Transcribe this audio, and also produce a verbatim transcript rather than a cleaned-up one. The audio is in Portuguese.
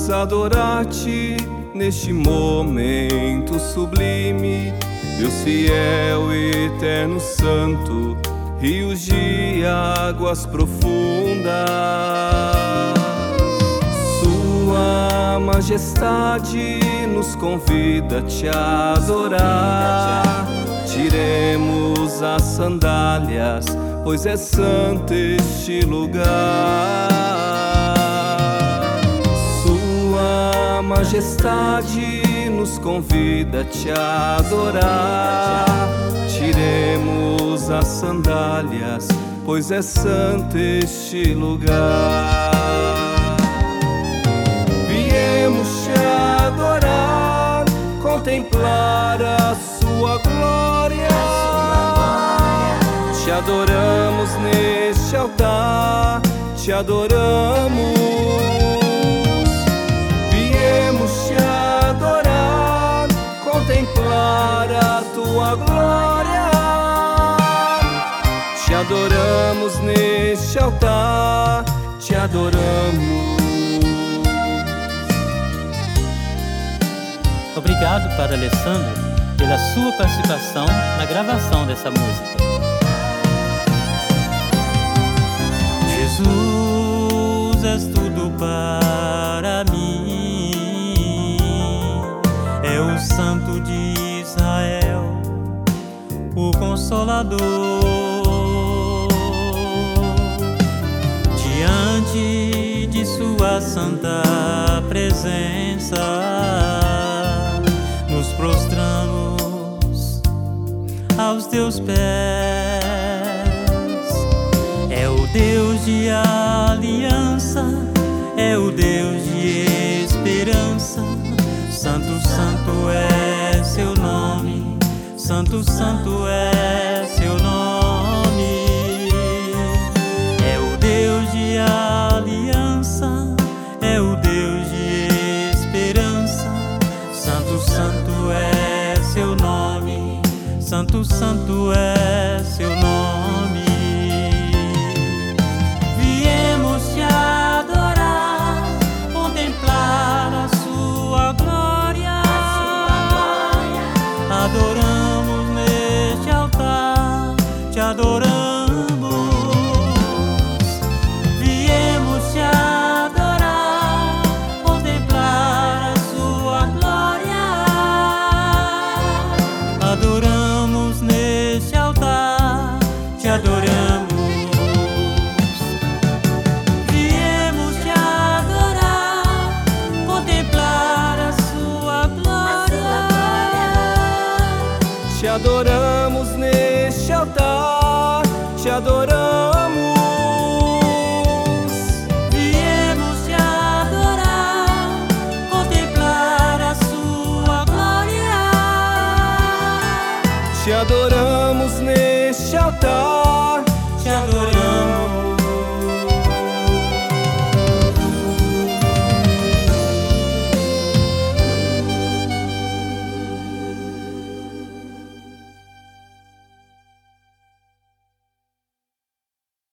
Viemos adorar-te neste momento sublime, Deus fiel e eterno santo, rios de águas profundas. Sua majestade nos convida a te adorar. Tiremos as sandálias, pois é santo este lugar. Sua majestade nos convida a te adorar. Tiremos as sandálias, pois é santo este lugar. Viemos te adorar, contemplar a sua glória. Te adoramos neste altar, te adoramos. Viemos te adorar, contemplar a tua glória. Te adoramos neste altar, te adoramos. Obrigado, Padre Alessandro, pela sua participação na gravação dessa música. Jesus, és tudo para mim, é o Santo de Israel, o Consolador. Diante de sua santa presença, nos prostramos aos teus pés. É o Deus de aliança, é o Deus de esperança. Santo, santo é seu nome, santo, santo é